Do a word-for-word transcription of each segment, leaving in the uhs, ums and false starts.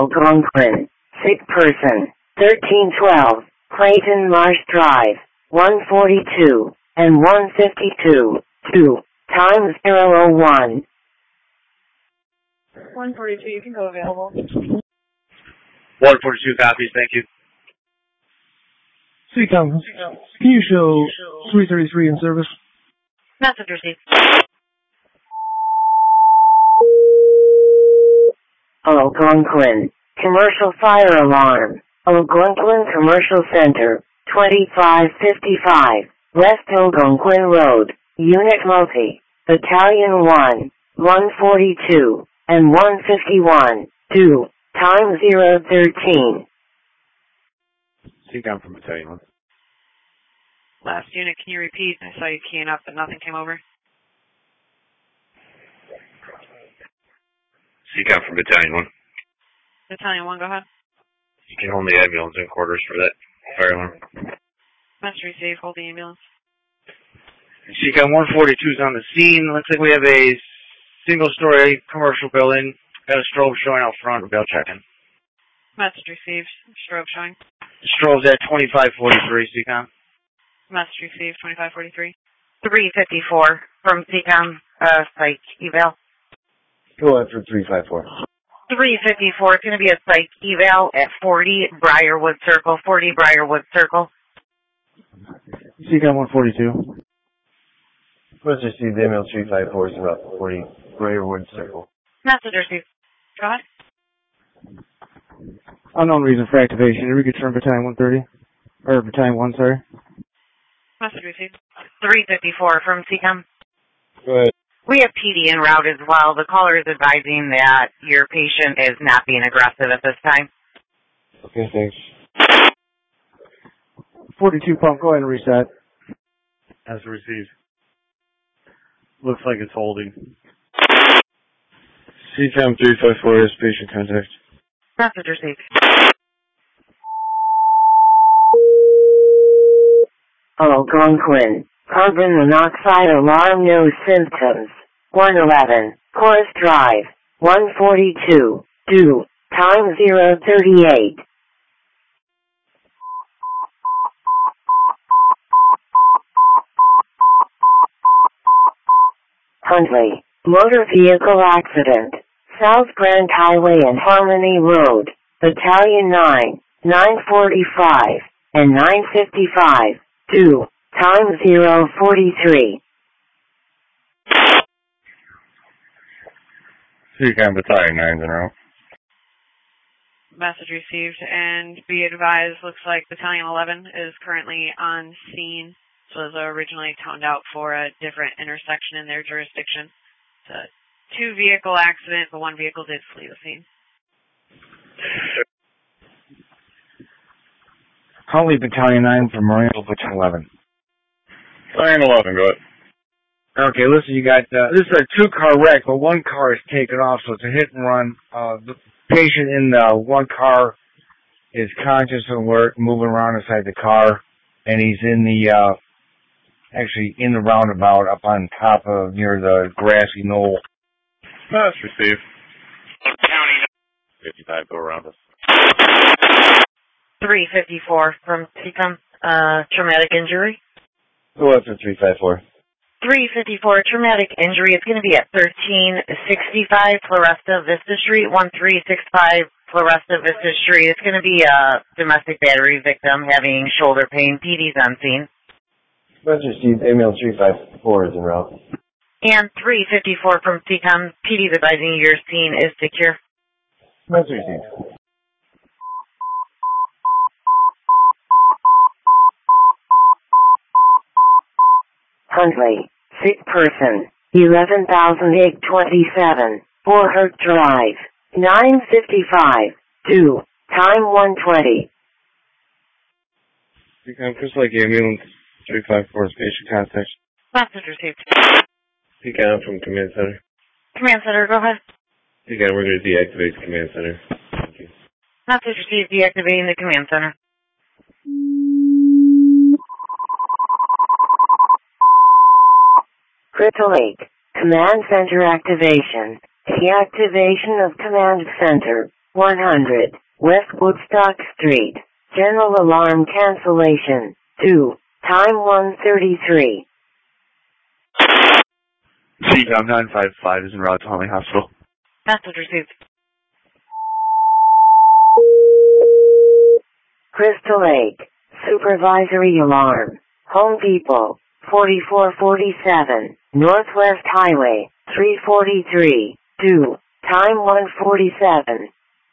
Algonquin. Sick person. thirteen twelve. Clayton Marsh Drive. one forty-two and one fifty-two. two. Times zero oh one. one forty-two, you can go available. one forty-two copies, thank you. C COM, can you show three thirty-three in service? Message received. Algonquin. Commercial fire alarm. Algonquin Commercial Center. twenty-five fifty-five. West Algonquin Road. Unit Multi. Battalion one. one forty-two. And one fifty-one. two. Time zero thirteen. C COM from Battalion one. Last unit, can you repeat? I saw you keying up, but nothing came over. C COM from Battalion one. Battalion one, go ahead. You can hold the ambulance in quarters for that fire alarm. Message received, hold the ambulance. C COM one forty-two is on the scene. Looks like we have a single-story commercial building. Got a strobe showing out front. We'll check in. Message received, strobe showing. Strobe's at twenty-five forty-three, C COM. Message received, twenty-five forty-three. three fifty-four from C COM, uh, psych eval. Go ahead for three five four. three fifty-four, it's going to be a psych eval at forty Briarwood Circle, forty Briarwood Circle. C COM one forty-two. Let's just see the M L three five four is about forty Briarwood Circle. Message received. Go ahead. Unknown reason for activation. Did we confirm Battalion one thirty? Or Battalion one, sorry. Message received. three fifty-four from C COM. Go ahead. We have P D en route as well. The caller is advising that your patient is not being aggressive at this time. Okay, thanks. forty-two pump, go ahead and reset. As received. Looks like it's holding. C COM three five four is patient contact. Message received. Algonquin. Carbon monoxide alarm, no symptoms. one eleven. Chorus Drive. one forty-two. two. Time zero thirty-eight. Huntley. Motor vehicle accident. South Grand Highway and Harmony Road. Battalion nine. nine forty-five. And nine fifty-five. two. Time zero forty-three. C COM Battalion nine's in row. Message received, and be advised, looks like Battalion eleven is currently on scene. So it was originally toned out for a different intersection in their jurisdiction. It's a two-vehicle accident, but one vehicle did flee the scene. Huntley, Battalion nine from Marino, Battalion eleven. Battalion eleven, go ahead. Okay, listen, you got, uh, this is a two-car wreck, but one car is taken off, so it's a hit and run. Uh, the patient in the one car is conscious and alert, moving around inside the car, and he's in the, uh, actually in the roundabout up on top of, near the grassy knoll. That's received. County fifty-five, go around us. three fifty-four from C COM, uh, traumatic injury. Go ahead for three five four. three fifty-four, traumatic injury. It's going to be at thirteen sixty-five Floresta Vista Street, one three six five Floresta Vista Street. It's going to be a domestic battery victim having shoulder pain. P D's on scene. Let's receive M L three five four is en route. And three fifty-four from C COM, P D's advising your scene is secure. Let's receive. Huntley. Sick person. eleven thousand eight twenty-seven. four Hurt Drive. nine fifty-five. two. Time one twenty. C COM, just like ambulance three five four is patient contact. Message received. C COM from command center. Command center, go ahead. C COM, we're going to deactivate the command center. Thank you. Message received, deactivating the command center. Crystal Lake. Command Center activation. Deactivation of Command Center. one hundred, West Woodstock Street. General alarm cancellation. two. Time one thirty-three. C COM nine five five is en route to Huntley Hospital. Message received. Crystal Lake. Supervisory alarm. Home Depot. forty-four forty-seven. Northwest Highway. three forty-three. two. Time one forty-seven.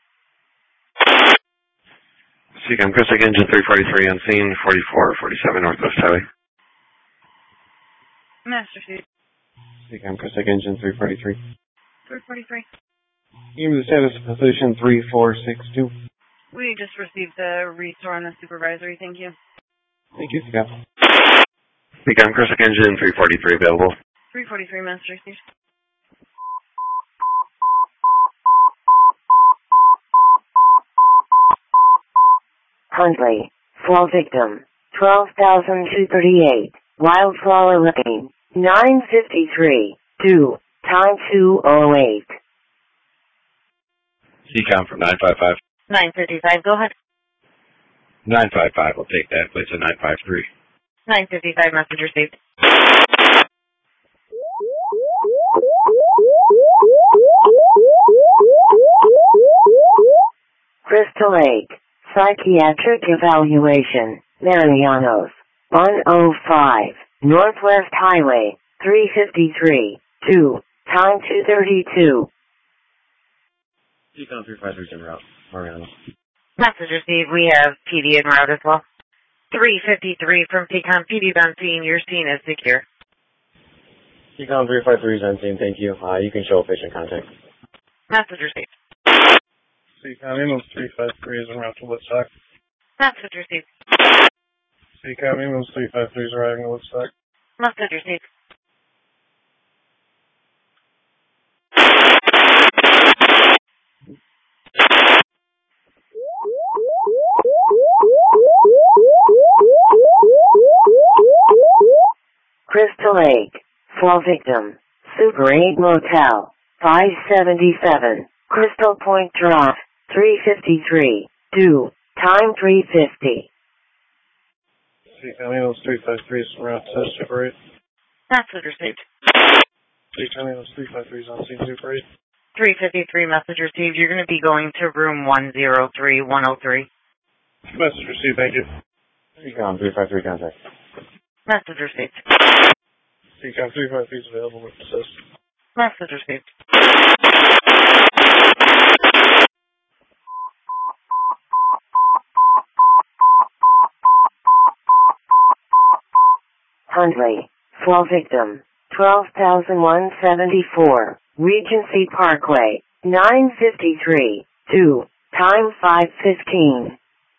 C COM Chris Lake Engine three forty-three on scene, forty-four forty-seven Northwest Highway. Master Suite. C COM Chris Lake Engine three forty-three. three forty-three. Give me the status of position three four six two. We just received the restore on the supervisory, thank you. Thank you, C COM. C COM Chris Lake Engine three forty-three available. three forty-three, Master Suite. Huntley. Fall victim. twelve thousand two hundred thirty-eight. Wildflower Lane. nine fifty-three. two. Time two oh eight. C COM from nine five five. nine fifty-five, go ahead. nine five five, I'll take that. Place at nine five three. nine fifty-five, message received. Crystal Lake. Psychiatric evaluation. Marianos. one oh five. Northwest Highway. three fifty-three. two. Time two thirty-two. C COM three five three is en route. Mariano. Message received. We have P D en route as well. three fifty-three from P COM. P D's on scene. Your scene is secure. C COM three five three is on scene. Thank you. Uh, you can show patient contact. Message received. C COM ambulance three five three is en route to Woodstock. Message received. C COM ambulance three five three is arriving at Woodstock. Message received. Crystal Lake. Fall victim. Super eight Motel. five seventy-seven. Crystal Point Drive. three fifty-three. two. Time three fifty. C COM ambulance three five three is en route to Super eight. Message received. C COM ambulance three five three is on scene Super eight. three fifty-three, message received. You're going to be going to room one oh three, one oh three. Message received, thank you. C COM three five three contact. Message received. C COM three five three is available with assist. Message received. Huntley. Fall victim. twelve thousand one hundred seventy-four. Regency Parkway. nine fifty-three. two. Time five fifteen.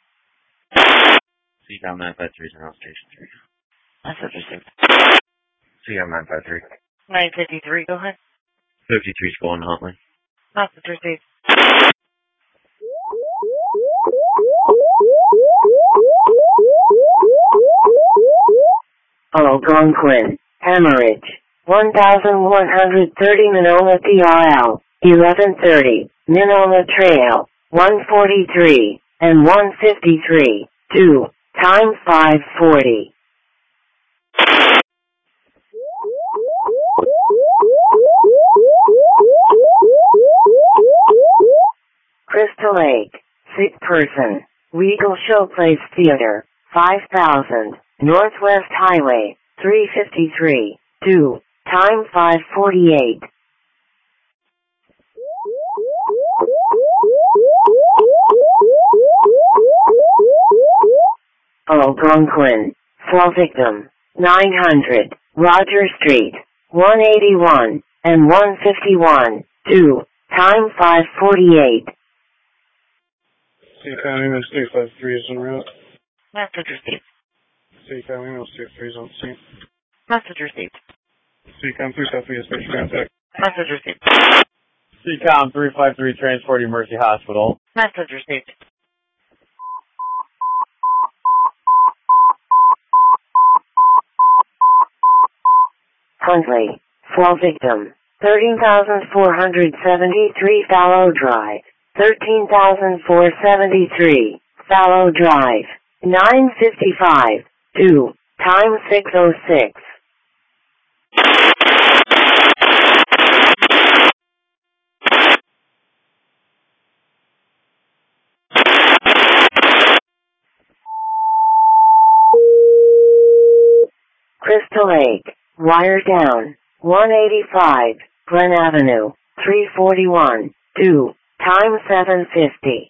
C COM nine five three is en route station three. Message received. C COM nine five three. nine fifty-three, go ahead. fifty-three is going to Huntley. Message received. Algonquin. Hemorrhage. one thousand one hundred thirty Monona P R L. eleven thirty. Monona Trail. one forty-three. And one fifty-three. two. Time five forty. Crystal Lake. Sick person. Regal Showplace Theater. five thousand. Northwest Highway. three fifty-three. two. Time five forty-eight. Algonquin. Fall victim. nine hundred. Roger Street. one eighty-one. And one fifty-one. two. Time five forty-eight. C COM ambulance three five three is en route. Message received. C COM ambulance three five three is on scene. Message received. C COM three five three is patient contact. Message received. C COM three five three transporting Mercy Hospital. Message received. Huntley. Fall victim. thirteen thousand four hundred seventy-three Fallow Drive. thirteen thousand four hundred seventy-three, Fallow Drive, nine fifty-five, two, time six oh six. Crystal Lake, wire down, one eighty-five, Glen Avenue, three forty-one, two, time seven fifty.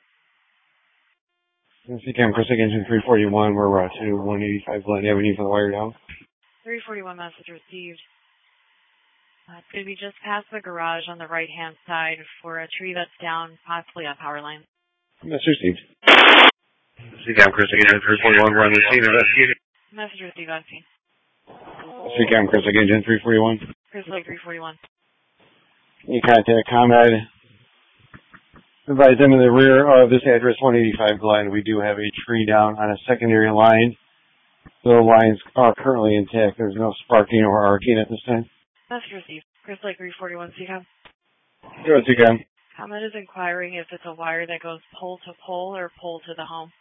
C CAM Chris Engine three forty-one, we're uh, to one eighty-five Glen Avenue for the wire down. three forty-one message received. Uh, it's going to be just past the garage on the right-hand side for a tree that's down, possibly on power line. Message received. C CAM Chris Engine three forty-one, we're on the scene investigating. Message received on scene. C CAM Chris Engine three forty-one. Chris Lake three forty-one. You contact ComEd. Advise them in the rear of this address, one eighty-five Glen. We do have a tree down on a secondary line. The lines are currently intact. There's no sparking or arcing at this time. Message received. Chris Lake three forty-one, C CAM. Go ahead, C CAM. ComEd is inquiring if it's a wire that goes pole to pole or pole to the home.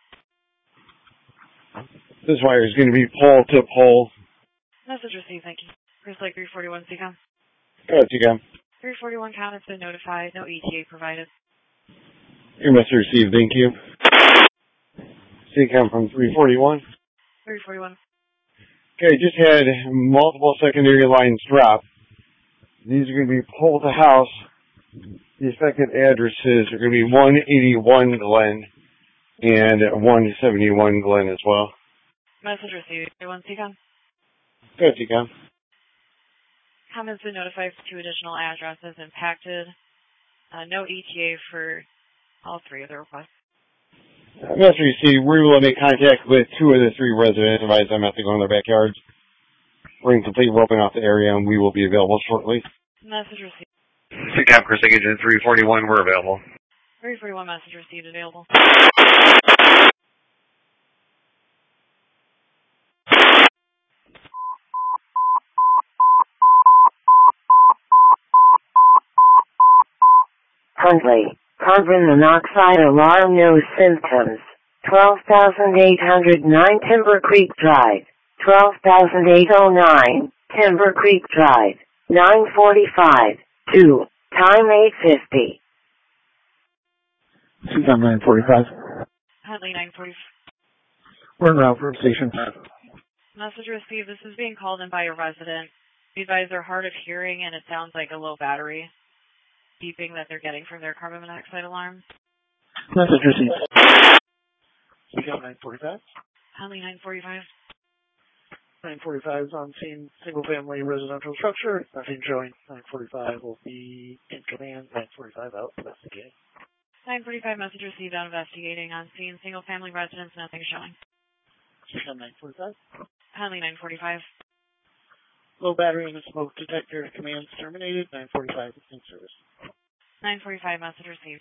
This wire is going to be pole to pole. Message received, thank you. Chris Lake three forty-one, C CAM. Go ahead, C CAM. three forty-one count has been notified. No E T A provided. Your message received, thank you. C CAM from three forty-one. three forty-one. Okay, just had multiple secondary lines drop. These are going to be pole to house. The affected addresses are going to be one eighty-one Glen and one seventy-one Glen as well. Message received. one C CAM. Go ahead, C CAM. ComEd has been notified for two additional addresses impacted. Uh, no E T A for all three of the requests. Message received. We will make contact with two of the three residents. Advise them not to go in their backyards. We're in complete roping off the area, and we will be available shortly. Message received. C CAM Chris Agent three forty-one, we're available. three forty-one message received available. Huntley, carbon monoxide alarm, no symptoms. twelve thousand eight hundred nine Timber Creek Drive. twelve thousand eight hundred nine Timber Creek Drive. nine forty-five, two, time eight fifty. C CAM nine forty-five. Huntley nine forty. We're en route for station. Message received. This is being called in by a resident. These guys are hard of hearing and it sounds like a low battery beeping that they're getting from their carbon monoxide alarms. Message received. C CAM nine forty-five. Huntley nine forty-five. nine forty-five is on scene, single family residential structure. Nothing showing. nine forty-five will be in command. nine forty-five out investigating. nine forty-five message received out investigating on scene, single family residence, nothing showing. C CAM nine forty-five. Huntley nine forty-five. Low battery in the smoke detector. Commands terminated. nine forty-five in service. nine forty-five message received.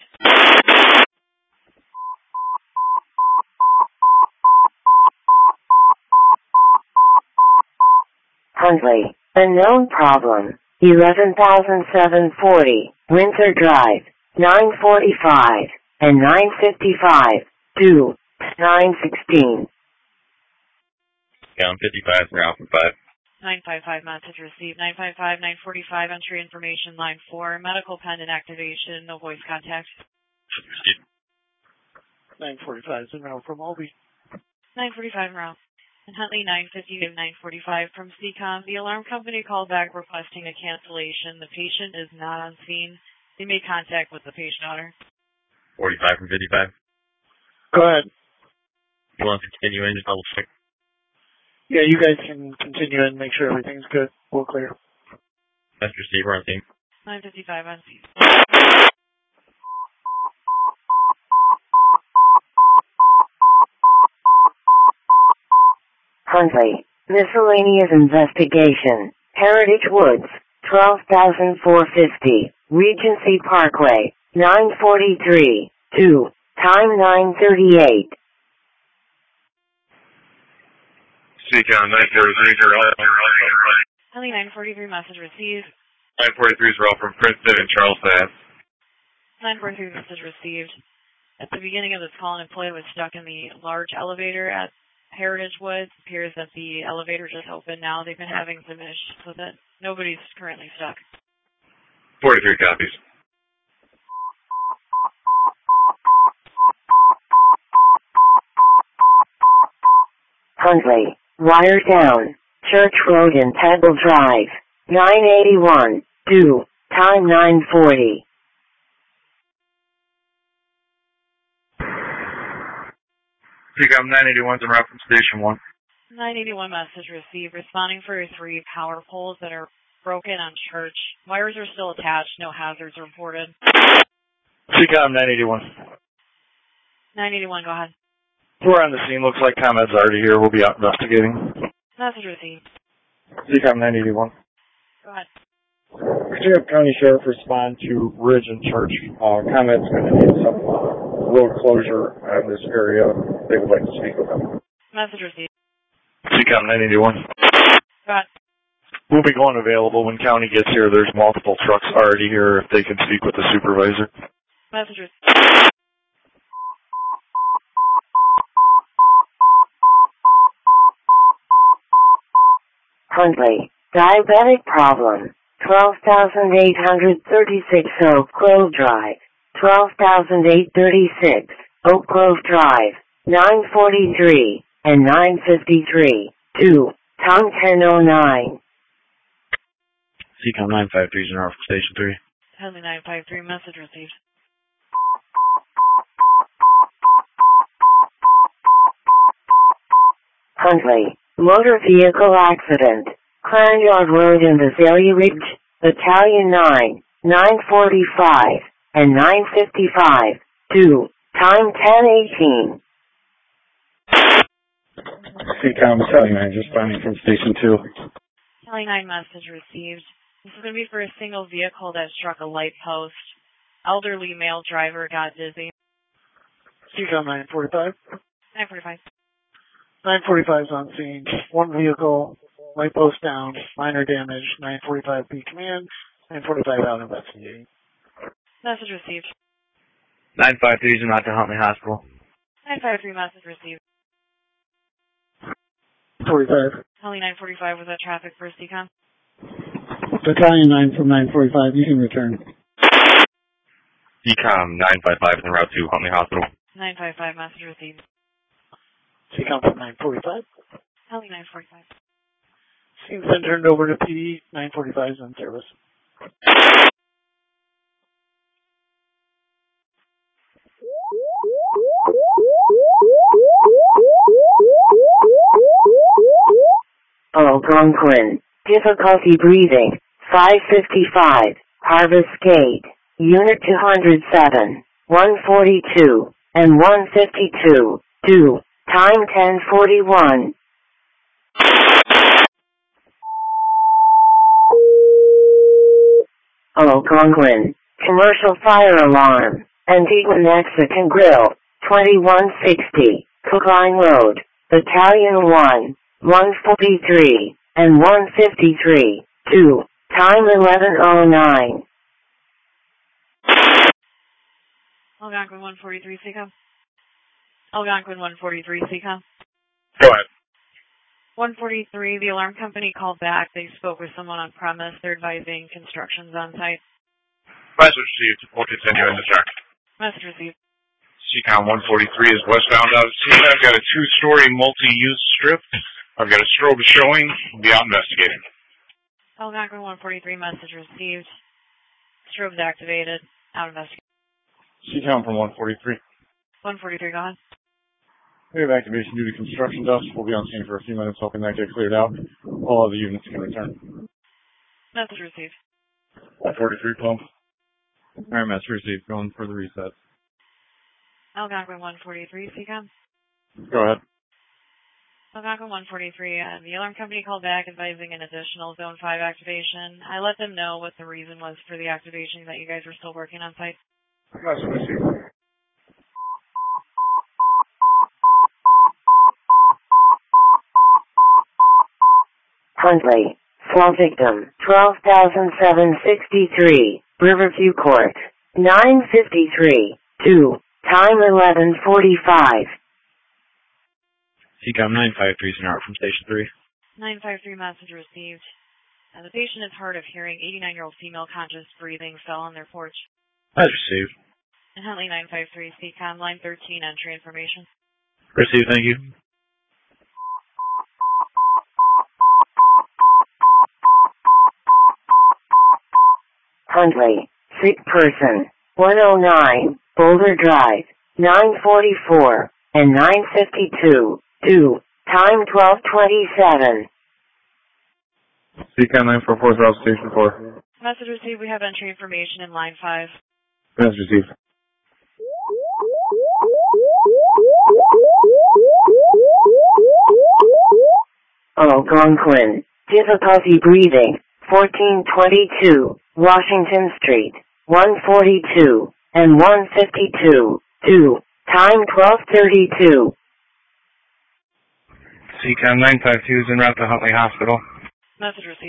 Huntley, unknown problem. eleven thousand seven hundred forty, Windsor Drive. nine forty-five and nine fifty-five, two, nine sixteen. Down fifty-five, route five. nine fifty-five message received. nine fifty-five, nine forty-five, entry information, line four, medical pendant activation, no voice contact. nine forty-five is en route from Albee. nine forty-five en route. And Huntley nine fifty to nine forty-five from C COM. The alarm company called back requesting a cancellation. The patient is not on scene. They made contact with the patient owner. forty-five from fifty-five. Go ahead. You want to continue in, just double check. Yeah, you guys can continue and make sure everything's good. We'll clear. That's your Steve, we're on team. nine fifty-five on scene. Huntley, miscellaneous investigation. Heritage Woods, twelve thousand four hundred fifty, Regency Parkway, nine forty-three, two, time nine thirty-eight. C COM nine forty-three, Huntley nine forty-three message received. nine forty-three is route from Princeton and Charles Bass. nine four three message received. At the beginning of this call, an employee was stuck in the large elevator at Heritage Woods. It appears that the elevator just opened now. They've been having some issues with it. Nobody's currently stuck. forty-three copies. Huntley, wire down, Church Road and Pebble Drive, nine eighty-one, due, time nine forty. C COM nine eighty-one's en route from Station one. nine eighty-one message received. Responding for three power poles that are broken on Church. Wires are still attached. No hazards reported. C COM nine eighty-one. nine eighty-one, go ahead. We're on the scene. Looks like ComEd's already here. We'll be out investigating. Message received. C COM nine eighty-one. Go ahead. Virginia County Sheriff respond to Ridge and Church. Uh, ComEd's going to need some uh, road closure in this area. They would like to speak with them. Message received. C COM nine eighty-one. Go ahead. We'll be going available when county gets here. There's multiple trucks already here if they can speak with the supervisor. Message received. Huntley, diabetic problem, twelve thousand eight hundred thirty-six Oak Grove Drive, twelve thousand eight hundred thirty-six Oak Grove Drive, nine forty-three and nine fifty-three, two, time ten oh nine. C COM nine five three is in from Station three. Henley nine five three, message received. Huntley, motor vehicle accident, Clanyard Road and Azalea Ridge, Battalion nine, nine forty-five and nine fifty-five, two, time ten eighteen. C COM Battalion nine, just responding from Station two. Henley nine message received. This is going to be for a single vehicle that struck a light post. Elderly male driver got dizzy. C COM nine forty-five. nine forty-five. nine forty-five is on scene. One vehicle, light post down, minor damage. nine forty-five B command. nine forty-five out investigating. Message received. nine five three is not to Huntley Hospital. nine five three message received. forty-five. Henley nine forty-five was at traffic for C COM. Battalion nine from nine forty-five, you can return. C COM nine five five is en route to Huntley Hospital. nine five five message received. C COM from nine forty-five. Henley nine forty-five. Scene's been turned over to P D. nine forty-five is on service. Algonquin, difficulty breathing, five fifty-five, Harvest Gate, Unit two hundred seven, one forty-two, and one fifty-two, two, time ten forty-one. Algonquin, commercial fire alarm, Antigua Mexican Grill, twenty-one sixty, Cookline Road, Battalion one, one forty-three, and one fifty-three, two, time eleven oh nine. Algonquin one forty-three C COM. Algonquin one forty-three C COM. Go ahead. one forty-three, the alarm company called back. They spoke with someone on premise. They're advising construction's on site. Message received. We'll continue in the check. Message received. C COM one forty-three is westbound out of scene. I've got a two-story multi-use strip. I've got a strobe showing. We'll be out investigating. Algonquin one forty-three, message received. Strobe's activated. Out investigating. C COM from one forty-three. one forty-three, go ahead. We have activation due to construction dust. We'll be on scene for a few minutes, hoping that gets cleared out. All other units can return. Message received. one forty-three pump. Alright, message received. Going for the reset. Algonquin one forty-three, C COM. Go ahead. Algonquin one forty-three, uh, the alarm company called back advising an additional Zone five activation. I let them know what the reason was for the activation, that you guys were still working on site. Message received. Huntley, fall victim, twelve thousand seven hundred sixty-three, Riverview Court, nine fifty-three, two, time eleven forty-five. C COM nine five three is an out from Station three. nine five three message received. Uh, the patient is hard of hearing. eighty-nine-year-old female conscious breathing fell on their porch. That's received. And Huntley nine five three, C COM line thirteen, entry information. Received, thank you. Huntley, sick person, one oh nine, Boulder Drive, nine forty-four, and nine fifty-two, two, time twelve twenty-seven. C COM nine four four, South Station four. Message received. We have entry information in line five. Message received. Algonquin, difficulty breathing, fourteen twenty-two, Washington Street, one forty-two, and one fifty-two, two, time twelve thirty-two. C COM nine five two is en route to Huntley Hospital. Message received.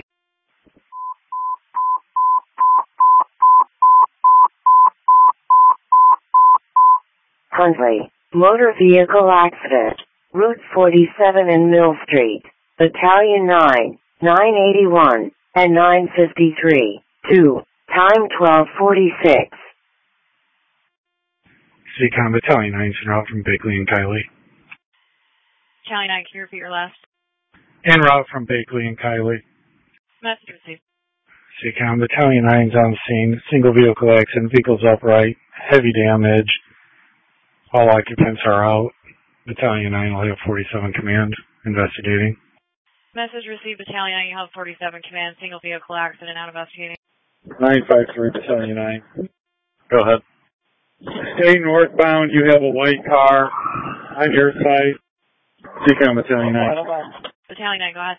Huntley, motor vehicle accident, Route forty-seven and Mill Street, Battalion nine, nine eighty-one, and nine fifty-three, two, time twelve forty-six. C COM Battalion nine is en route from Bakley and Kiley. Battalion nine, can you repeat your last? En route from Bakley and Kiley. Message received. C COM Battalion nine is on the scene. Single vehicle accident, vehicle's upright, heavy damage. All occupants are out. Battalion nine will have forty-seven command investigating. Message received. Battalion nine, you have forty-seven command, single vehicle accident, out investigating. nine five three, Battalion nine. Go ahead. Stay northbound. You have a white car on your side. C COM Battalion nine. Battalion nine, go ahead.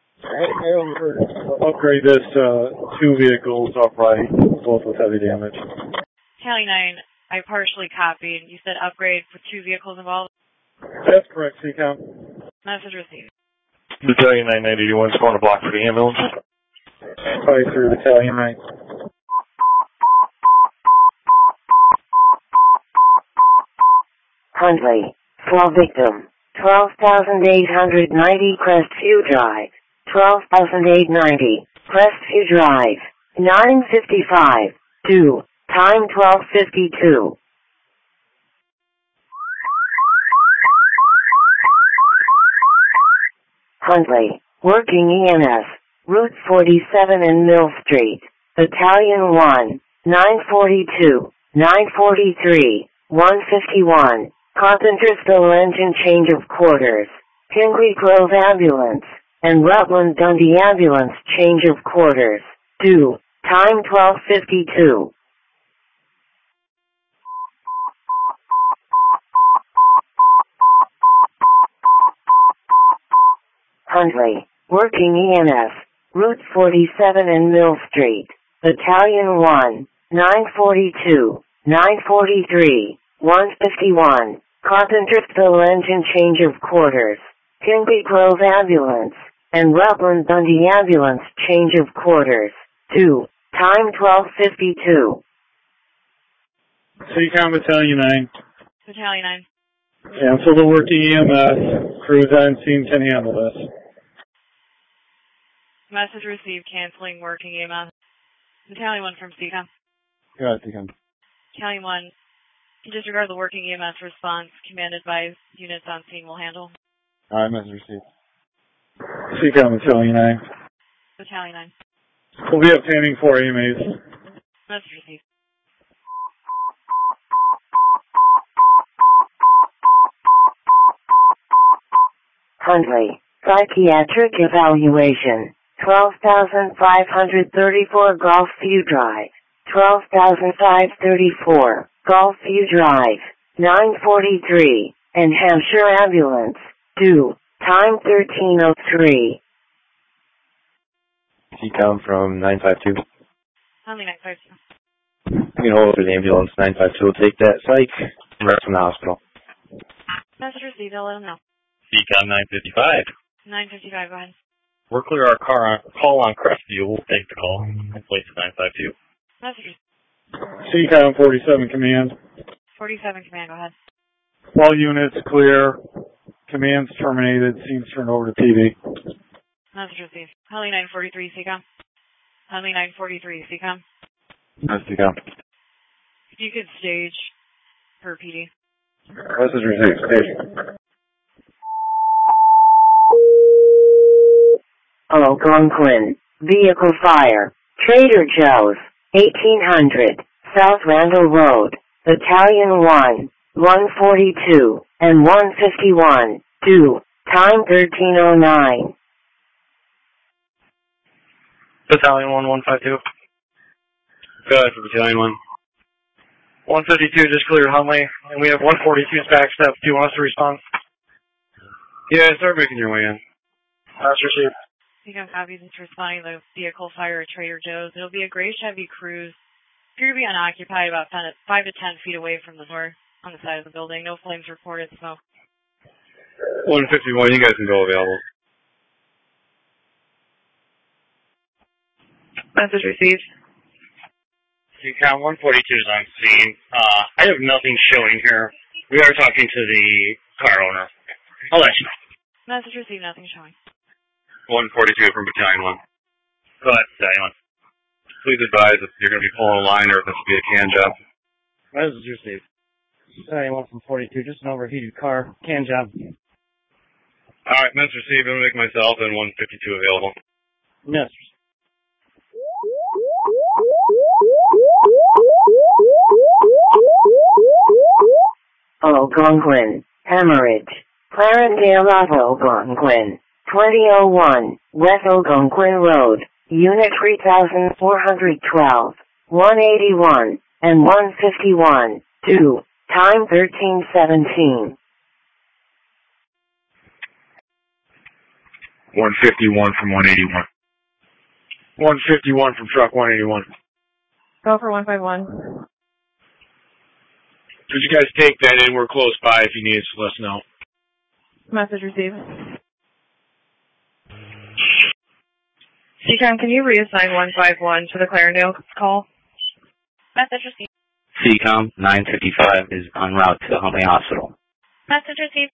Upgrade this uh, two vehicles upright, both with heavy damage. Battalion nine, I partially copied. You said upgrade for two vehicles involved? That's correct, C COM. Message received. Battalion nine eighty-one is going to block for the ambulance. five three, Battalion nine. Huntley, fall victim, twelve thousand eight hundred ninety Crestview Drive, twelve thousand eight hundred ninety, Crestview Drive, nine fifty-five, two, time twelve fifty-two. Huntley, working E M S, Route forty-seven and Mill Street, Battalion one, nine forty-two, nine forty-three, one fifty-one, Carpentersville engine change of quarters, Pingree Grove ambulance, and Rutland Dundee ambulance change of quarters, two, time twelve fifty-two. Huntley, working E M S, Route forty-seven and Mill Street, Battalion one, nine forty-two, nine forty-three, one fifty-one, Carpentersville engine change of quarters, Pingree Grove ambulance, and Rutland Dundee ambulance change of quarters, two, time twelve fifty-two. C COM Battalion nine. Battalion nine. Cancel the working E M S. Crews on scene can handle this. Message received. Canceling working E M S. Battalion one from C COM. Got it, C COM. Battalion one. Disregard the working E M S response. Command advised. Units on scene will handle. Alright, message received. C COM Battalion nine. Battalion nine. We'll be obtaining four A M As. Message received. Huntley, psychiatric evaluation, twelve thousand five hundred thirty-four Gulfview Drive, twelve thousand five hundred thirty-four Gulfview Drive, nine forty-three, and Hampshire ambulance, two, time thirteen oh three. C COM from nine five two. Huntley nine five two. You can hold it for the ambulance. nine five two will take that psych and rest from the hospital. Message received. I'll let them know. C COM nine fifty-five. nine fifty-five, go ahead. We're clear our car on, call on Crestview. We'll take the call. Place at nine five two. Message received. C COM forty-seven command. forty-seven command, go ahead. All units clear. Command's terminated. Scene's turned over to P D. Message received. Huntley nine forty-three, C COM. Huntley nine forty-three, C COM. That's C COM. If you could stage per P D. Message received. Station. Algonquin. Vehicle fire. Trader Joe's. eighteen hundred. South Randall Road. Battalion one. one forty-two. And one fifty-one. two. Time thirteen oh nine. Battalion one, one fifty-two. Go ahead for Battalion one. one fifty-two just cleared Huntley, and we have one forty-two's backstep. Do you want us to respond? Yeah, start making your way in. That's received. C COM copies and responding to the vehicle fire at Trader Joe's. It'll be a gray Chevy Cruze. Appear to be unoccupied about five to ten feet away from the door on the side of the building. No flames reported, smoke. one fifty-one, you guys can go available. Message received. C COM one forty-two is on scene. Uh, I have nothing showing here. We are talking to the car owner. I'll let you know. Message received, nothing showing. one forty-two from Battalion one. Go ahead, Battalion one. Please advise if you're going to be pulling a line or if this will be a can job. Message received. Battalion one from forty-two, just an overheated car. Can job. Alright, message received. I'm going to make myself and one fifty-two available. Yes. Algonquin. Hemorrhage. Clarendale of Algonquin. twenty oh one. West Algonquin Road. Unit three thousand four hundred twelve. one eighty-one. And one fifty-one. two. Time thirteen seventeen. one fifty-one from one eighty-one. one fifty-one from truck one eighty-one. Go for one five one. Could you guys take that in? We're close by. If you need us, let us know. Message received. C COM, can you reassign one five one to the Clarendale call? Message received. C COM nine fifty-five is en route to Huntley Hospital. Message received.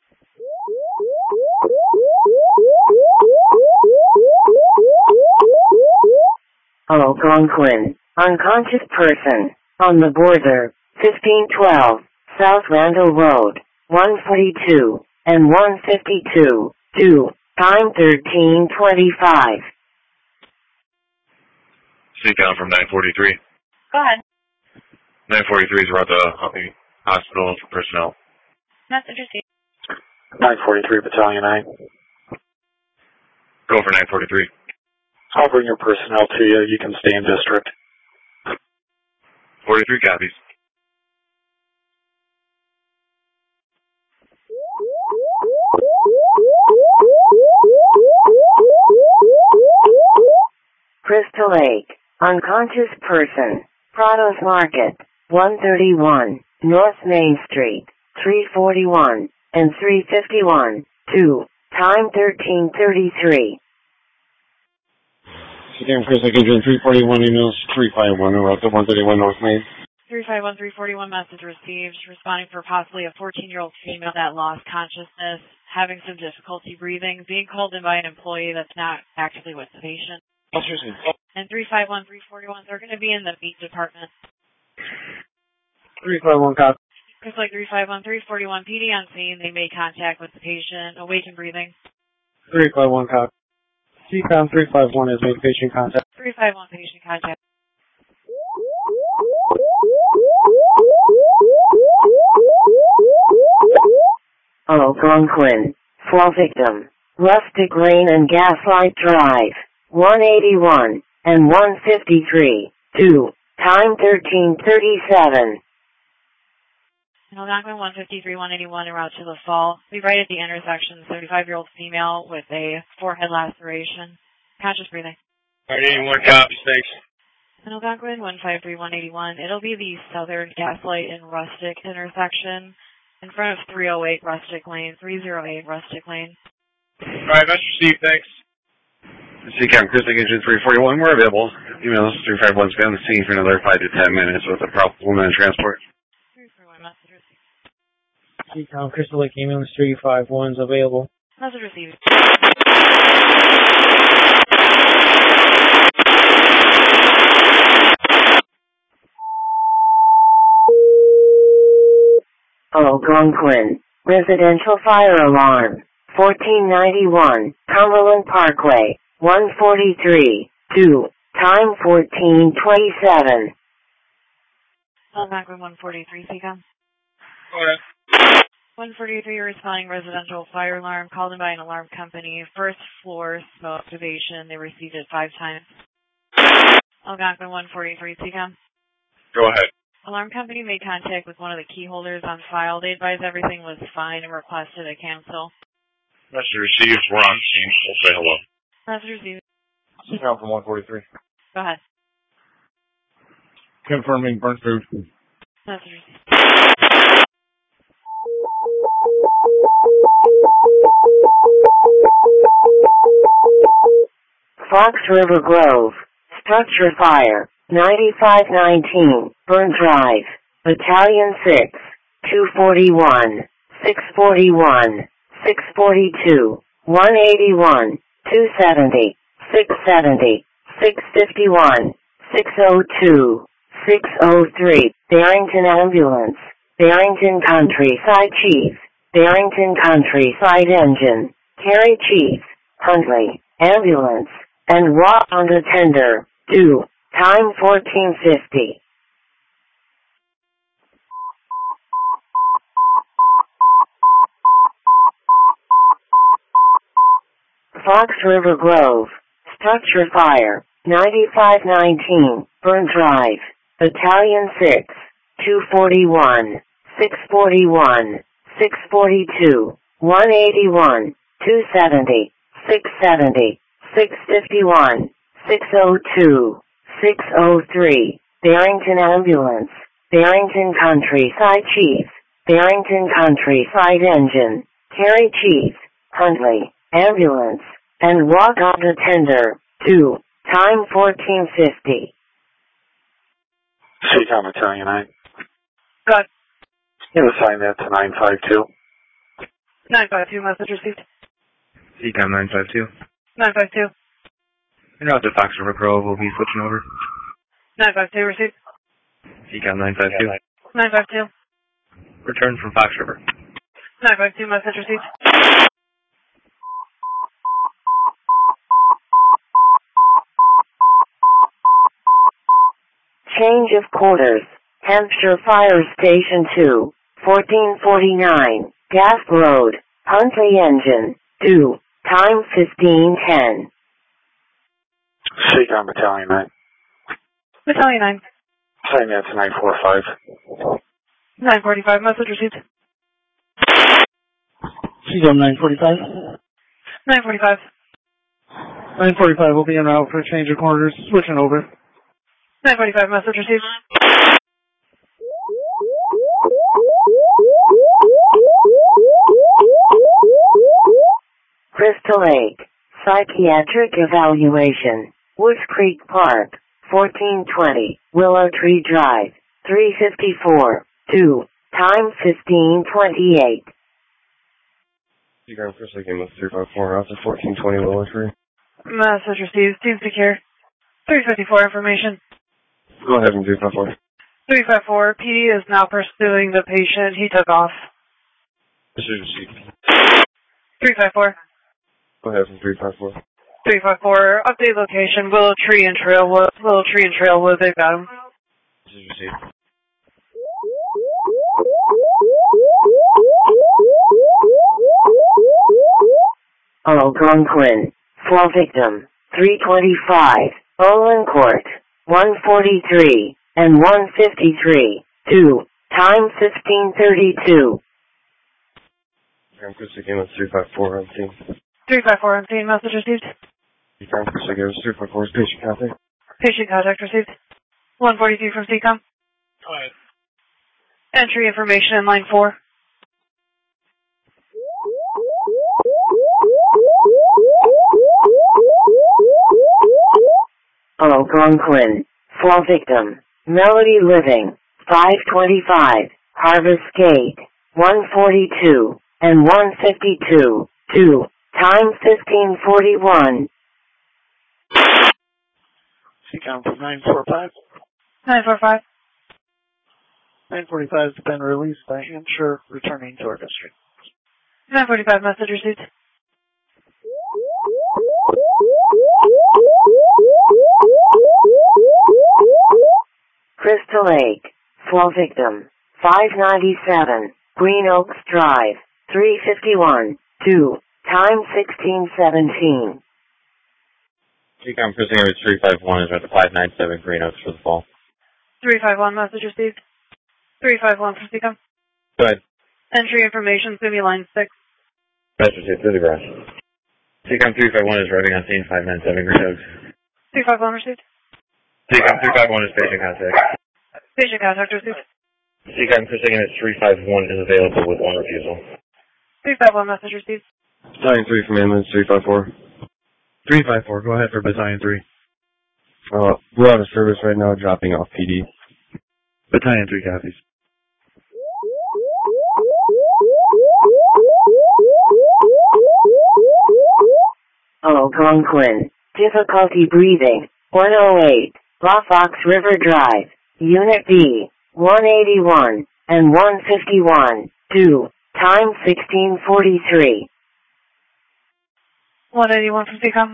Algonquin. Unconscious person. On the border. fifteen twelve. South Randall Road. one forty-two. And one fifty-two. two. Time thirteen twenty-five. C COM from nine forty-three. Go ahead. nine forty-three is around the Huntley Hospital for personnel. Message received. nine forty-three, Battalion nine. Go for nine forty-three. I'll bring your personnel to you. You can stay in district. forty-three copies. Crystal Lake. Unconscious person. Prados Market. one thirty-one. North Main Street. three forty-one. And three fifty-one. two. Time thirteen thirty-three. Second Crystal Lake Engine three forty-one emails three five one. We're at the one thirty-one North Main. three five one, three forty-one message received. Responding for possibly a fourteen-year-old female that lost consciousness, having some difficulty breathing, being called in by an employee that's not actively with the patient. And three five one, three forty-one, they're going to be in the meat department. three five one copy. Looks like three five one, three forty-one P D on scene. They made contact with the patient, awake and breathing. three five one copy. C COM three five one has made patient contact. three five one patient contact. Algonquin. Fall victim. Rustic Lane and Gaslight Drive. one eighty-one. And one fifty-three. two. Time thirteen thirty-seven. Algonquin one fifty-three, one eighty-one en route to the fall. We right at the intersection, thirty-five-year-old female with a forehead laceration. Conscious breathing. Alright, eighty-one copies, thanks. And Algonquin one five three, one eighty-one. It'll be the Southern Gaslight and Rustic intersection in front of three oh eight Rustic Lane, three oh eight Rustic Lane. Alright, that's received, thanks. C CAM Christic Engine three forty-one, we're available. Email us three five one, stay on the scene for another five to ten minutes with a proper woman in transport. C CAM Crystal Lake ambulance three five one is available. Message received. Algonquin. Residential fire alarm. fourteen ninety-one, Cumberland Parkway. one forty-three, two. Time fourteen twenty-seven. Algonquin one forty-three, C CAM. Okay. one forty-three, responding residential fire alarm called in by an alarm company. First floor smoke activation. They received it five times. Algonquin one forty-three, C CAM. Go ahead. Alarm company made contact with one of the key holders on file. They advised everything was fine and requested a cancel. Message received. We're on scene. We'll say hello. Message received. C CAM from one forty-three. Go ahead. Confirming burnt food. Message received. Fox River Grove. Structure fire. ninety-five nineteen, Burn Drive. Battalion six. two forty-one. six forty-one. six forty-two. one eighty-one. two seventy. six seventy. six fifty-one. six oh two. six oh three. Barrington Ambulance. Barrington Countryside Chief. Barrington Countryside Engine. Carry Chief. Huntley. Ambulance. And walk on the tender. two. Time fourteen fifty. Fox River Grove. Structure fire. ninety-five nineteen, Burn Drive. Battalion six. two forty-one. six forty-one. six forty-two. one eighty-one. two seventy. six seventy. six fifty-one. six oh two. six oh three. Barrington Ambulance. Barrington Countryside Chief. Barrington Countryside Engine. Carry Chief. Huntley. Ambulance. And walk on the tender. two. Time fourteen fifty. C CAM Battalion nine. Good. You assign that to nine five two. nine five two, message received. C CAM nine five two. nine five two. And out to Fox River Grove, we'll be switching over. nine five two, received. C CAM nine five two. nine five two. Return from Fox River. nine five two, message received. Change of quarters. Hampshire Fire Station two. fourteen forty-nine. Gas Road. Huntley Engine. two. Time fifteen ten. C CAM Battalion nine. Battalion nine. Assign that to nine four five. nine forty-five, message received. C CAM nine forty-five. nine forty-five. nine forty-five will be en route for a change of quarters. Switching over. nine forty-five, message received. Crystal Lake. Psychiatric evaluation. Woods Creek Park. fourteen twenty. Willow Tree Drive. three fifty-four. two. Time fifteen twenty-eight. C CAM Crystal Lake ambulance three five four, out to fourteen twenty Willow Tree. Message received. Team secure. three fifty-four information. Go ahead and three five four. three five four, P D is now pursuing the patient. He took off. Message received. three five four. Go ahead and three five four. three five four, update location, Willow Tree and Trailwood. Willow Tree and Trailwood, they've got him. Message received. Algonquin. Fall victim. three twenty-five. Olin Court. one forty-three. And one fifty-three. two. Time fifteen thirty-two. C CAM Crystal Lake ambulance three five four on scene. three five four on scene, message received. C CAM Crystal Lake ambulance three five four is patient contact. Patient contact received. one forty-three from C COM. Go ahead. Entry information in line four. Algonquin. Fall victim. Melody Living. five twenty-five. Harvest Gate. one forty-two. And one fifty-two. two. Time fifteen forty-one. Seacom from nine four five. nine four five. nine forty-five has been released by Hampshire, returning to our district. nine forty-five, message received. Crystal Lake. Fall victim. five ninety-seven. Green Oaks Drive. three fifty-one. two. Time sixteen seventeen. Seacom cruising over three five one is at the five nine seven Green Oaks for the fall. three five one, message received. three five one for Seacom. Go ahead. Entry information, Simi line six. Message received through the garage. Seacom three five one is arriving on scene five nine seven Green Oaks. three five one received. Seacom three five one is patient contact. Patient contact received. Seacom cruising at three five one is available with one refusal. three five one, message received. Battalion three from ambulance three five four. three five four, go ahead for Battalion three. Uh, we're out of service right now, dropping off P D. Battalion three copies. Algonquin. Difficulty breathing. one oh eight. La Fox River Drive. Unit B. one eighty-one. And one fifty-one. two. Time sixteen forty-three. one eighty-one from Seacom.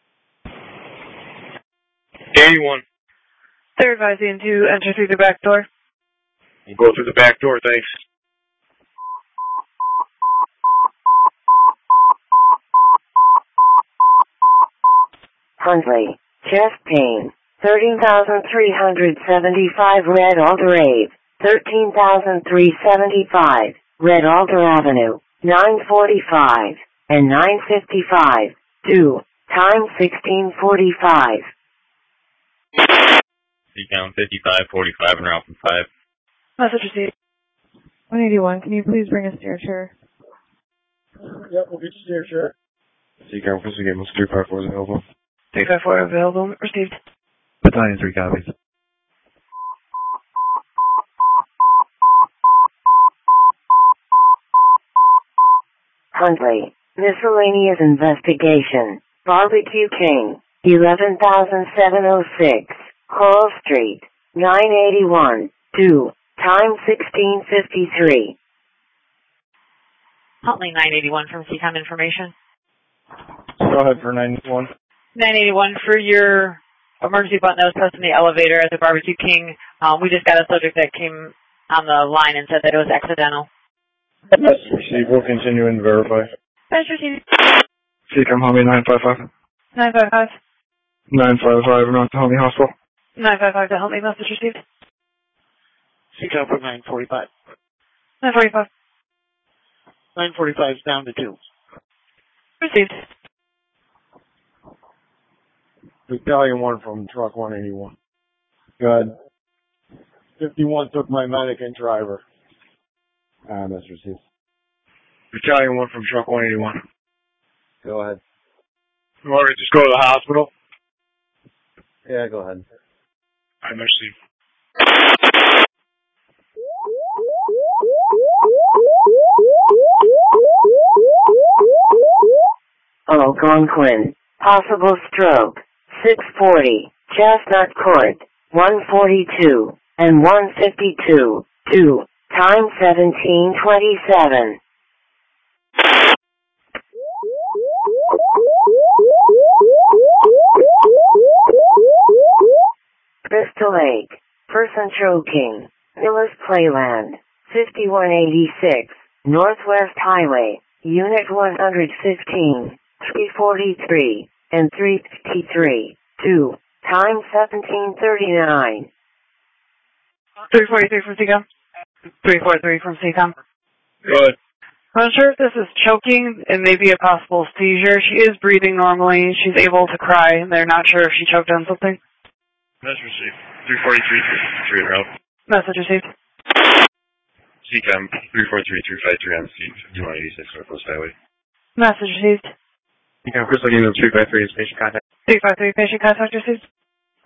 eighty-one. They're advising to enter through the back door. Go through the back door, thanks. Huntley. Chest pain. thirteen thousand three hundred seventy-five Red Alder Ave. thirteen thousand three hundred seventy-five Red Alder Avenue. nine forty-five. And nine fifty-five. two. Time sixteen forty-five. Seacom fifty-five forty-five and route from five. Message received. one eighty-one, can you please bring a steer chair? Yep, we'll get you there, sure. Seacom cruising ambulance three five four is available. three five four available, received. Battalion three copies. Huntley. Miscellaneous investigation. Barbecue King. eleven thousand seven oh six. Coral Street. nine eighty-one. two. Time sixteen fifty-three. Huntley nine eighty-one from Seacom information. Go ahead for nine one. nine eighty-one for your emergency button that was pressed in the elevator at the Barbecue King. Um, we just got a subject that came on the line and said that it was accidental. Yes, receive. We'll continue and verify. Message received. Seacom Homie nine five five. nine five five. nine five five, and to Homie Hospital. nine five five to help me, message received. Seacom from nine forty-five. nine forty-five. nine forty-five is down to two. Received. Battalion one from truck one eighty-one. Good. fifty-one took my medic and driver. Ah, that's received. Battalion one from truck one eighty-one. Go ahead. You want me to just go to the hospital? Yeah, go ahead. I mercy. Algonquin. Possible stroke. six forty. Chestnut Court. one forty-two. And one fifty-two. two. Time seventeen twenty-seven. Crystal Lake. Person choking. Millis Playland. fifty-one eighty-six. Northwest Highway. Unit one fifteen. three forty-three. And three fifty-three. two. Time seventeen thirty-nine. three forty-three from Seacom. three forty-three from Seacom. Good. I'm not sure if this is choking. It may be a possible seizure. She is breathing normally. She's able to cry. They're not sure if she choked on something. Message received. three forty-three, three fifty-three route. Message received. Seacom three four three, three five three on scene, fifty-one eighty-six Northwest Highway. Message received. Seacom Crystal Unit three five three is patient contact. three five three, patient contact received.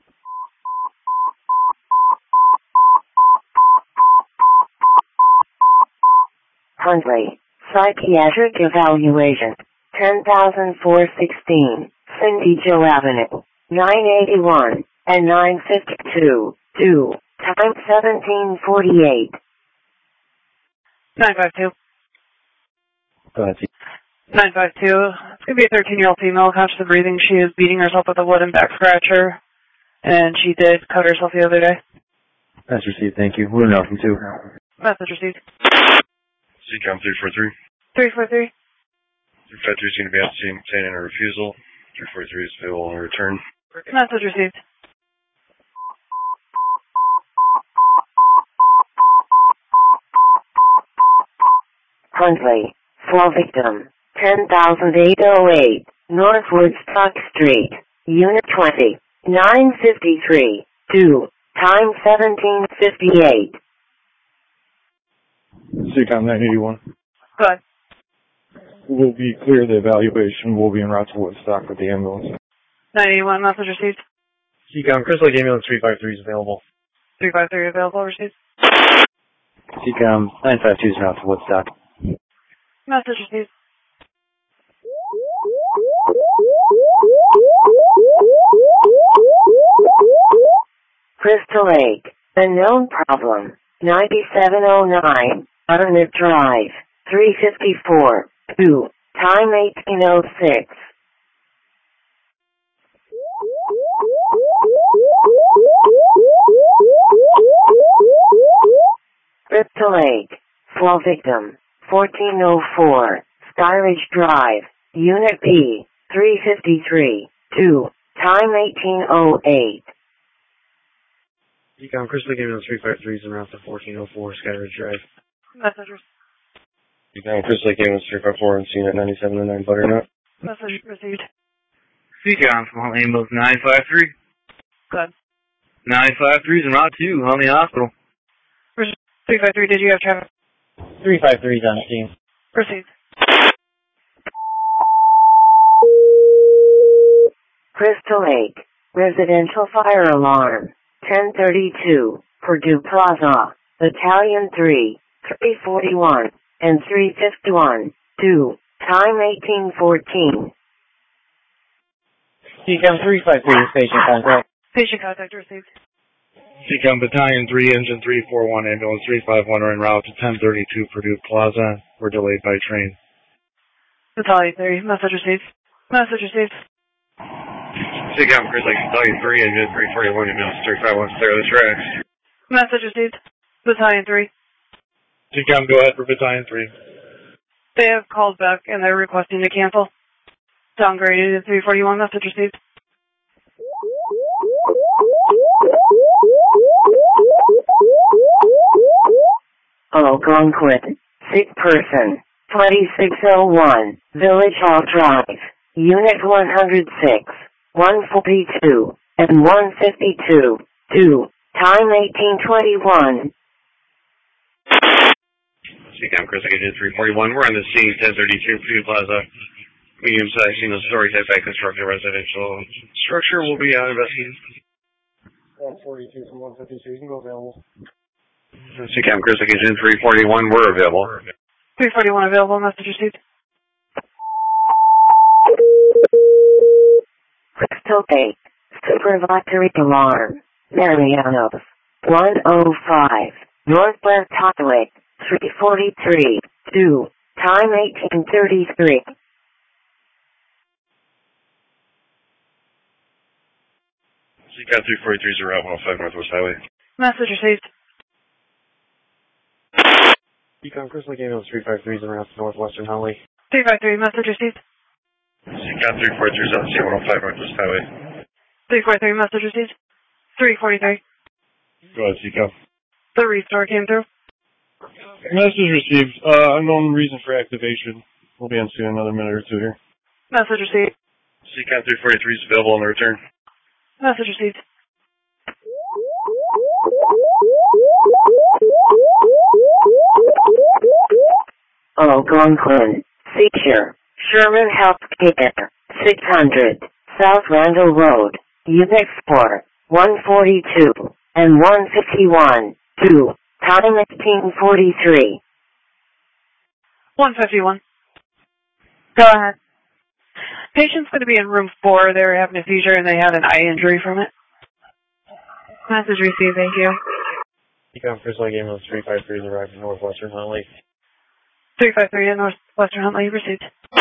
Huntley, psychiatric evaluation, ten thousand four hundred sixteen, Cindy Joe Avenue, nine eighty-one, and nine fifty-two, two, time seventeen forty-eight. nine five two. Go ahead. nine five two. It's going to be a thirteen-year-old female, conscious of breathing. She is beating herself with a wooden back scratcher, and she did cut herself the other day. That's received, thank you. We're from two. Message received. C COM three four three. three four three. three five three is going to be out to scene, obtaining a refusal. three four three is available on return. Message received. Huntley, fall victim, ten thousand eight oh eight, North Woodstock Street, Unit twenty, nine fifty-three, two, time seventeen fifty-eight. C COM nine eighty-one. Go ahead. We'll be clear the evaluation. We'll be en route to Woodstock with the ambulance. nine eighty-one, message received. C COM, Crystal Lake Ambulance three five three is available. three five three available, received. C COM nine five two is en route to Woodstock. Message received. Crystal Lake, unknown problem, ninety-seven oh nine, Butternut Drive, three fifty-four, two, time eighteen oh six. Crystal Lake, fall victim, fourteen oh four, Skyridge Drive, Unit B, three fifty-three, two, time eighteen oh eight. C COM, Crystal Lake Ambulance three five three is en route to fourteen oh four, Skyridge Drive. Message received. C COM, Crystal Lake Ambulance three five four, and scene at ninety-seven oh nine Butternut. Message received. C COM from Huntley Ambulance nine five three. Go ahead. nine five three is en route to Huntley Hospital. three five three, did you have traffic? three five three is on scene. Proceed. Crystal Lake, residential fire alarm, ten thirty-two, Purdue Plaza, Battalion three, three forty-one, and three fifty-one, two, time eighteen fourteen. C COM three five three is patient contact. Patient contact received. C COM Battalion three, Engine three four one, Ambulance three five one are en route to ten thirty-two Purdue Plaza. We're delayed by train. Battalion three, message received. Message received. C COM, Crystal Lake Battalion three, Engine three forty-one, Ambulance three five one, clear the tracks. Message received. Battalion three. C COM, go ahead for Battalion three. They have called back and they're requesting to cancel. Downgraded to three forty-one, message received. Algonquin, sick person, twenty-six oh one, Village Hall Drive, Unit one oh six, one forty-two, and one fifty-two, two, time eighteen twenty-one. C COM, Crystal Lake Engine three forty-one, we're on the scene, ten thirty-two Purdue Plaza. Medium-sized single story type by constructed residential structure will be on investigation. one forty-two from one fifty-two, you can go available. C COM, Crystal Lake Engine three forty-one, we're available. three forty-one available, message received. Crystal Lake, supervisory alarm, Marianos, one oh five, Northwest Highway, three forty-three, two, time eighteen thirty-three. C COM three forty-three is Route one oh five Northwest Highway. Message received. C COM, Crystal Lake Ambulance three five three is en route to Northwestern Highway. three five three, message received. C COM three forty-three is on scene one oh five Northwest Highway. three forty-three, message received. three forty-three. Go ahead, C COM. The restore came through. Message received. Uh, unknown reason for activation. We'll be on scene in another minute or two here. Message received. C COM three forty-three is available on the return. Message received. Algonquin, seizure, Sherman Healthcare, six hundred, South Randall Road, Unit four, one forty-two, and one fifty-one, two, time eighteen forty-three. one fifty-one. Go ahead. Patient's going to be in room four. They were having a seizure and they had an eye injury from it. Message received, thank you. Econ First Leg Ambulance three five three is arrived from Northwestern Huntley. three five three to Northwestern Huntley, received.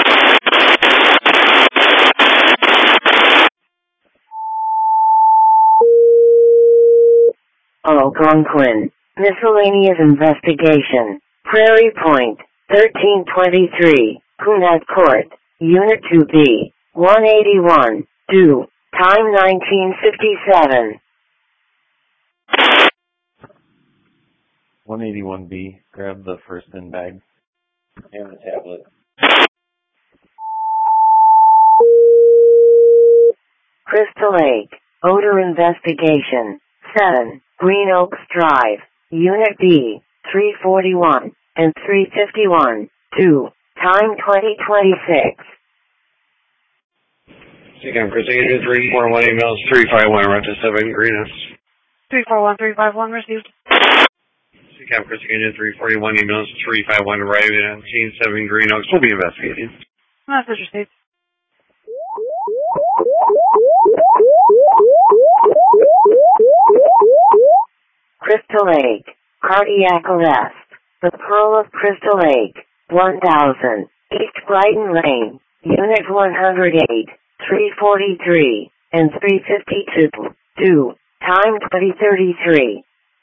Algonquin. Miscellaneous investigation. Prairie Point. thirteen twenty-three. Cunard Court. Unit two B. one eighty-one. Due. Time nineteen fifty-seven. one eighty-one B. Grab the first in bag. And the tablet. Crystal Lake. Odor investigation. seven. Green Oaks Drive. Unit B. three forty-one and three fifty-one. Due. Time twenty twenty-six. Second, Chris Agent three four one, emails three five one, route to seven, Green Oaks. three four one, three five one, received. Second, Chris Agent three forty-one, emails three five one, arriving on scene seven, Green Oaks. We'll be investigating. Message received. Crystal Lake. Cardiac arrest. The Pearl of Crystal Lake. one thousand. East Brighton Lane. Unit one oh eight. three forty-three and three fifty-two. Due. Time twenty thirty-three.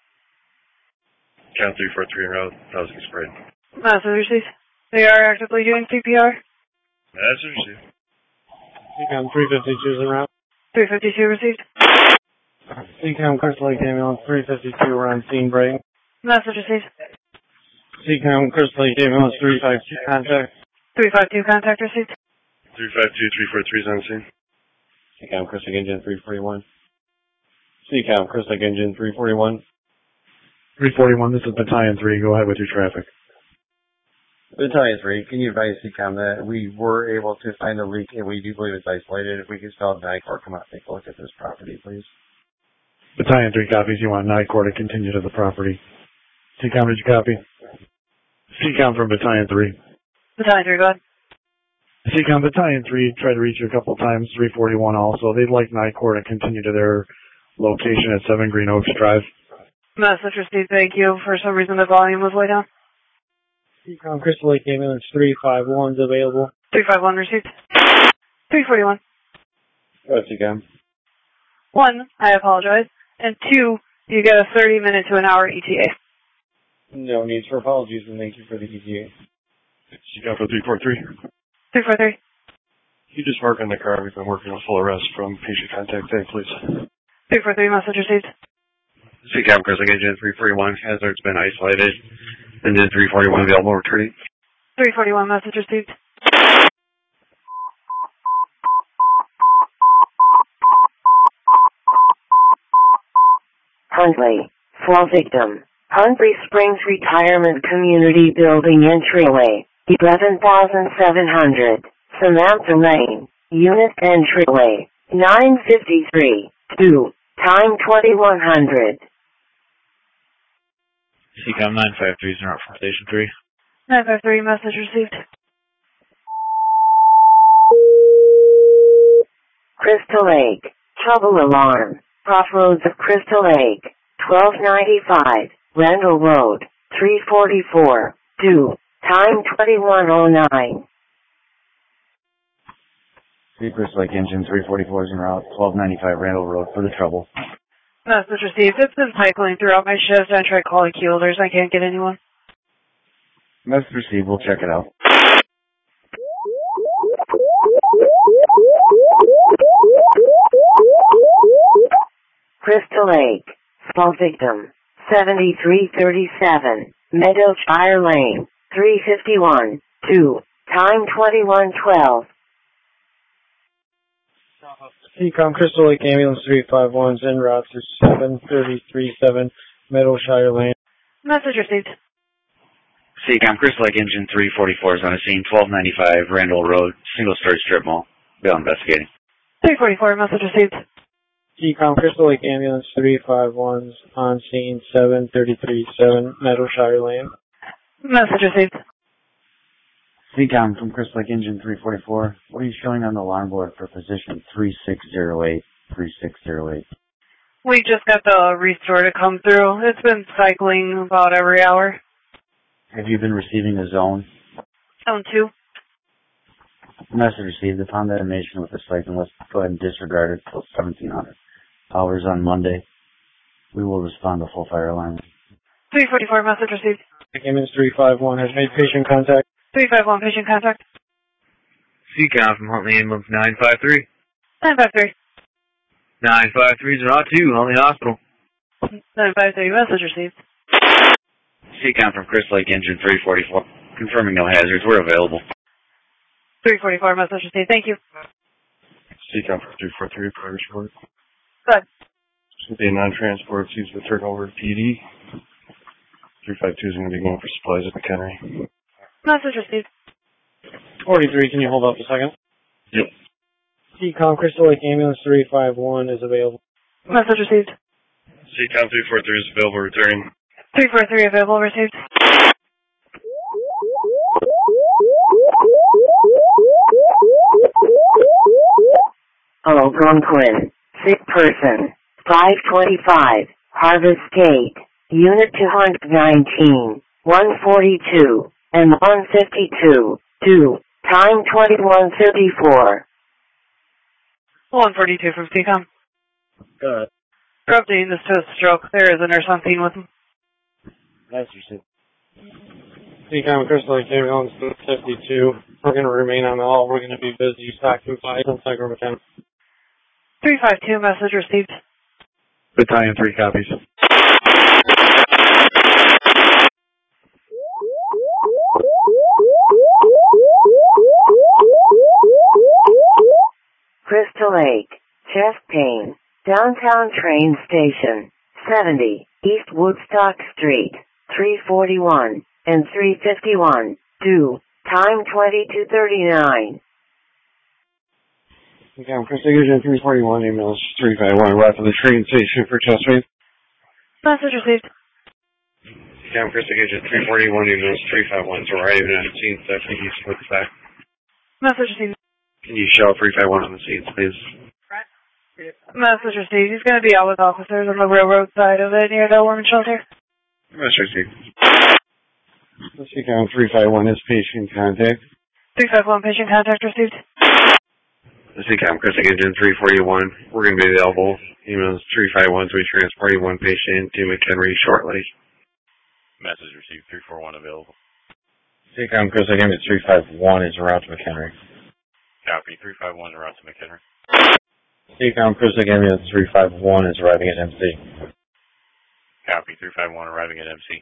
Count three four three, route, thousand spread. Message received. They are actively doing C P R. Message received. Econ three fifty-two is en route. three fifty-two received. Econ Crystal Lake Ambulance three fifty-two, we're on scene break. Message received. Econ Crystal Lake Ambulance three five two, contact. three five two, contact received. three five two, three four three is on scene. Econ Crystal Lake Engine three forty-one. Econ Crystal Lake Engine three forty-one. three forty-one, this is Battalion three. Go ahead with your traffic. Battalion three, can you advise C COM that we were able to find a leak and we do believe it's isolated? If we could spell it NICOR, come out and take a look at this property, please. Battalion three copies. You want NICOR to continue to the property. C COM, did you copy? C COM from Battalion three. Battalion three, go ahead. C COM, Battalion three tried to reach you a couple times, three forty-one also. They'd like NICOR to continue to their location at seven Green Oaks Drive. Message received, thank you. For some reason the volume was way down. Econ Crystal Lake Ambulance three five one is available. three five one received. three forty-one. Go ahead, C COM. One, I apologize. And two, you get a thirty minute to an hour E T A. No needs for apologies, and thank you for the E T A. C COM for three four three. three four three. You just mark on the car. We've been working on full arrest from patient contact today, please. three four three, message received. C COM, Chris Agent three forty-one, hazard's been isolated. And then three forty-one available returning. three forty-one, message received. Huntley. Fall victim. Huntley Springs Retirement Community Building entryway. eleven thousand seven hundred. Samantha Lane. Unit entryway. nine fifty-three. Due. Time twenty-one hundred. C COM nine five three is in route from Station three. nine five three, message received. Crystal Lake. Trouble alarm. Crossroads of Crystal Lake. twelve ninety-five. Randall Road. three forty-four. Due. Time twenty-one oh nine. Crystal Lake Engine three forty-four is en route, twelve ninety-five Randall Road for the trouble. Message received. It's been cycling throughout my shift. I tried calling key holders. I can't get anyone. Message received. We'll check it out. Crystal Lake. Fall victim. seventy-three thirty-seven. Meadowshire Lane. three fifty-one. Due. Time twenty-one twelve. Econ Crystal Lake Ambulance three five one is en route to seven thirty-three seven Meadowshire Lane. Message received. C COM, Crystal Lake Engine three forty-four is on the scene, twelve ninety-five Randall Road, single-story strip mall. Bill investigating. three forty-four, message received. Econ Crystal Lake Ambulance three five one is on scene, seven thirty-three seven Meadowshire Lane. Message received. C COM from Crystal Lake Engine three forty-four. What are you showing on the alarm board for position three six zero eight, three six zero eight? We just got the restore to come through. It's been cycling about every hour. Have you been receiving a zone? Zone two. Message received. Upon that information with the cycling, let's go ahead and disregard it until seventeen hundred hours on Monday. We will respond to full fire alarm. three forty-four, message received. Ambulance three five one has made patient contact. three five one, patient contact. C COM from Huntley Ambulance nine five three. nine five three. nine five three is not two, Huntley Hospital. nine five three, message received. C COM from Crystal Lake Engine three forty-four. Confirming no hazards. We're available. three forty-four, message received. Thank you. C COM from three four three, progress report. Good. It's going to be a non-transport, sees the turnover P D. three five two is going to be going for supplies at McHenry. Message received. forty-three, can you hold up a second? Yep. C COM Crystal Lake Ambulance three five one is available. Message received. C COM three four three is available, returning. three four three available, received. Algonquin, sick person, five twenty-five, Harvest Gate, Unit two nineteen, one forty-two, and one fifty-two, two, time twenty-one thirty-four. one forty-two from C COM. Good. We're updating this to a stroke. There is a nurse on scene with him. That's received. C COM Crystal Lake Ambulance fifty-two. We're going to remain on the hall. We're going to be busy stocking flights on Cycle McKenna. three five two, message received. Battalion three copies. Crystal Lake, chest pain, downtown train station, seventy, East Woodstock Street, three forty-one, and three fifty-one, two, time twenty-two thirty-nine. Okay, I'm Crystal Lake Engine three forty-one, ambulance three five one, arrived from the train station for chest pain. Message received. C COM Crystal Lake Engine three forty-one, ambulance three five one, so arriving on scene seventy East Woodstock. Message received. Can you show three five one on the scenes, please? Message received. He's going to be out with officers on the railroad side of it near the women's shelter. Message received. C COM three five one is patient contact. three five one, patient contact received. C COM Crystal Lake Engine three forty-one, we're going to be available. Emails three five one, so we transporting one patient to McHenry shortly. Message received, three four one available. C COM Crystal Lake Engine three five one is en route to McHenry. Copy, three five one en route to McHenry. C COM Crystal Lake Engine three five one is arriving at M C. Copy, three five one arriving at M C.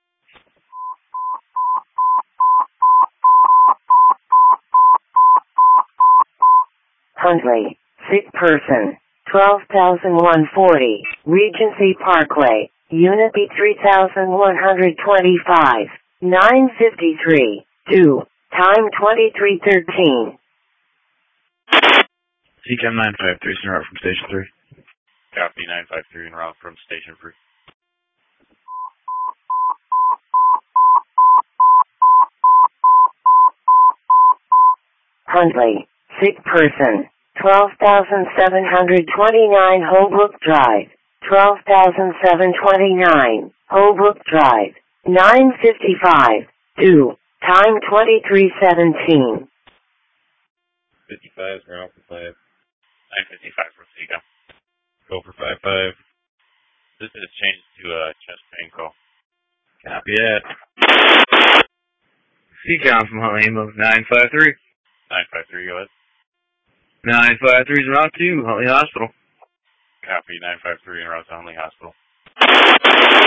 Huntley, sick person, twelve thousand one hundred forty, Regency Parkway, Unit B three thousand one hundred twenty-five, nine fifty-three, two, time twenty-three thirteen. C COM nine five three is en route from Station three. Copy, nine five three en route from Station three. Huntley, sick person, twelve thousand seven hundred twenty-nine Holbrook Drive, twelve thousand seven hundred twenty-nine Holbrook Drive, nine fifty-five, two, time twenty-three seventeen. fifty-five, we're out for five. nine fifty-five from C COM. Go for five five. This is changed to a chest pain call. Copy that. C COM from Huntley Ambulance nine five three. nine five three, go ahead. nine five three is en route to Huntley Hospital. Copy, nine five three en route to Huntley Hospital.